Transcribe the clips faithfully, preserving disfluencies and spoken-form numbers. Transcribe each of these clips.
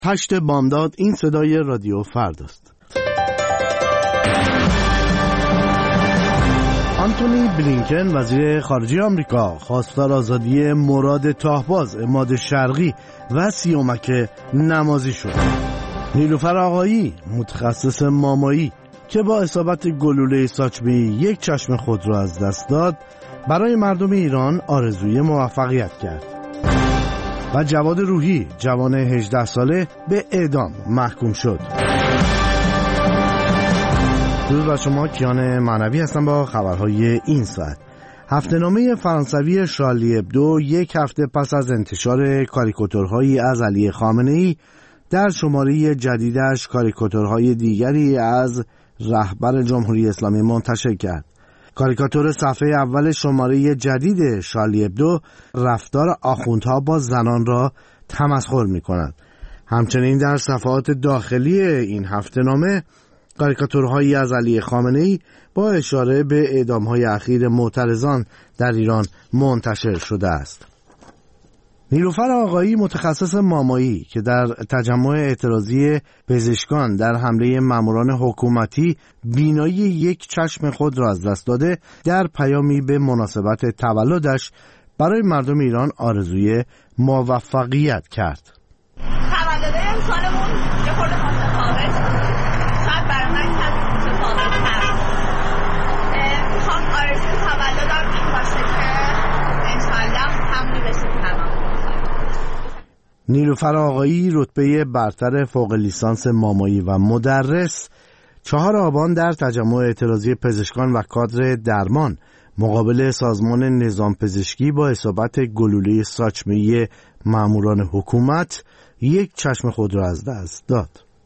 هشت بامداد، این صدای رادیو فرداست. آنتونی بلینکن وزیر خارجه آمریکا خواستار آزادی مراد طاهباز عماد شرقی و سیامک نمازی شد. نیلوفر آقایی متخصص مامایی که با اصابت گلوله ساچمه یک چشم خود را از دست داد، برای مردم ایران آرزوی موفقیت کرد. و جواد روحی جوان هجده ساله به اعدام محکوم شد. درود بر شما، کیان معنوی هستم با خبرهای این ساعت. هفته‌نامه فرانسوی شارلی ابدو یک هفته پس از انتشار کاریکاتورهایی از علی خامنه‌ای در شماره جدیدش کاریکاتورهای دیگری از رهبر جمهوری اسلامی منتشر کرد. کاریکاتور صفحه اول شماره جدید شارلی ابدو رفتار آخوندها با زنان را تمسخر می کند. همچنین در صفحات داخلی این هفته‌نامه کاریکاتورهایی از علی خامنه‌ای با اشاره به اعدام‌های اخیر معترضان در ایران منتشر شده است. نیلوفر آقایی متخصص مامایی که در تجمع اعتراضی پزشکان در حمله ماموران حکومتی بینایی یک چشم خود را از دست داده، در پیامی به مناسبت تولدش برای مردم ایران آرزوی موفقیت کرد. تولد امسالمون یه خورده متفاوت، شاید برای من کسی متفاوت تر. میخوام آرزوی تولدم این باشه که انشالله همونی بشه که همون. نیلوفر آقایی رتبه برتر فوق لیسانس مامایی و مدرس چهار آبان در تجمع اعتراضی پزشکان و کادر درمان مقابل سازمان نظام پزشکی با اصابت گلوله ساچمه ماموران حکومت یک چشم خود را از دست داد.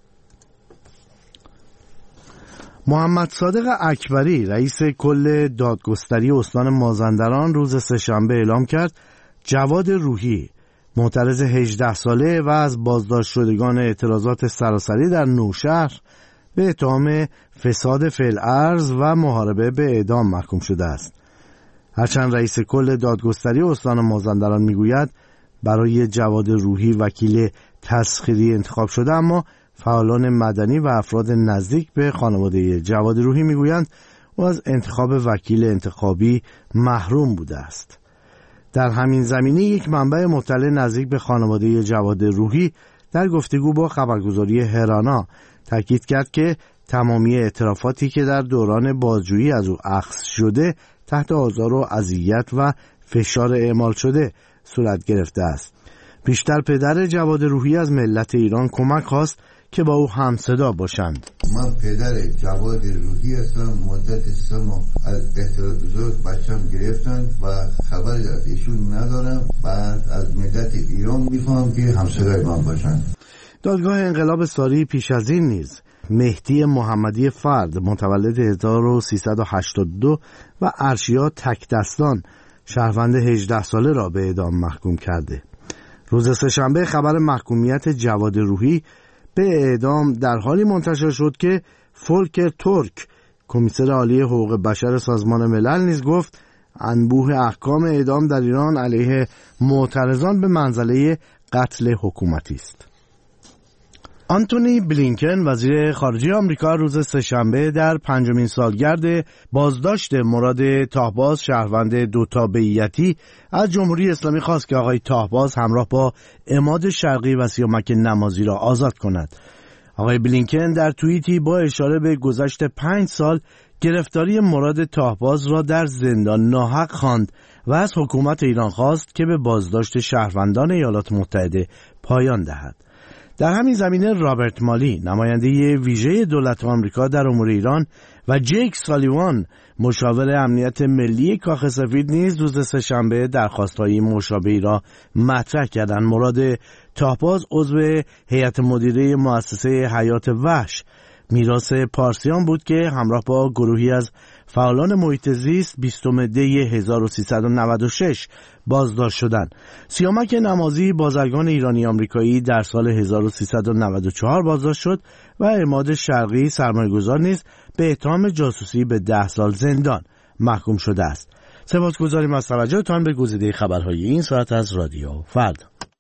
محمد صادق اکبری رئیس کل دادگستری استان مازندران روز سه‌شنبه اعلام کرد جواد روحی معترض هجده ساله و از بازداشت شدگان اعتراضات سراسری در نوشهر به اتهام فساد فی‌الارض و محاربه به اعدام محکوم شده است. هرچند رئیس کل دادگستری استان مازندران میگوید برای جواد روحی وکیل تسخیری انتخاب شده، اما فعالان مدنی و افراد نزدیک به خانواده جواد روحی میگویند او از انتخاب وکیل انتخابی محروم بوده است. در همین زمینه یک منبع مطلع نزدیک به خانواده جواد روحی در گفتگو با خبرگزاری هرانا تاکید کرد که تمامی اعترافاتی که در دوران بازجویی از او اخذ شده تحت آزار و اذیت و فشار اعمال شده صورت گرفته است. بیشتر پدر جواد روحی از ملت ایران کمک خواست که با او همصدا باشند. من پدر جواد روحی هستم. مدت سه ماه از اعتراضات بچم گرفتن و خبری از ایشون ندارم. بعد از ملت ایران میخوام که همصدای من باشن. دادگاه انقلاب ساری پیش از این نیز مهدی محمدی فرد متولد هزار و سیصد و هشتاد و دو و ارشیا تکدستان شهروند هجده ساله را به اعدام محکوم کرده. روز سه‌شنبه خبر محکومیت جواد روحی به اعدام در حالی منتشر شد که فولکر تورک کمیسر عالی حقوق بشر سازمان ملل نیز گفت انبوه احکام اعدام در ایران علیه معترضان به منزله قتل حکومتی است. آنتونی بلینکن وزیر خارجه آمریکا روز سه‌شنبه در پنجمین سالگرد بازداشت مراد طاهباز شهروند دو تابعیتی از جمهوری اسلامی خواست که آقای طاهباز همراه با عماد شرقی و سیامک نمازی را آزاد کند. آقای بلینکن در توییتی با اشاره به گذشت پنج سال گرفتاری مراد طاهباز را در زندان ناحق خواند و از حکومت ایران خواست که به بازداشت شهروندان ایالات متحده پایان دهد. در همین زمینه رابرت مالی نماینده ویژه دولت آمریکا در امور ایران و جیک سالیوان مشاور امنیت ملی کاخ سفید نیز روز سه‌شنبه درخواست‌های مشابهی را مطرح کردند. مراد طاهباز عضو هیئت مدیره مؤسسه حیات وحش میراث پارسیان بود که همراه با گروهی از فعالان محیط زیست بیستم دی هزار و سیصد و نود و شش بازداشت شدند. سیامک نمازی بازرگان ایرانی آمریکایی در سال هزار و سیصد و نود و چهار بازداشت شد و عماد شرقی سرمایه‌گذار نیز به اتهام جاسوسی به ده سال زندان محکوم شده است. سپاسگزاریم از توجهتان به گزیده خبرهای این ساعت از رادیو فردا.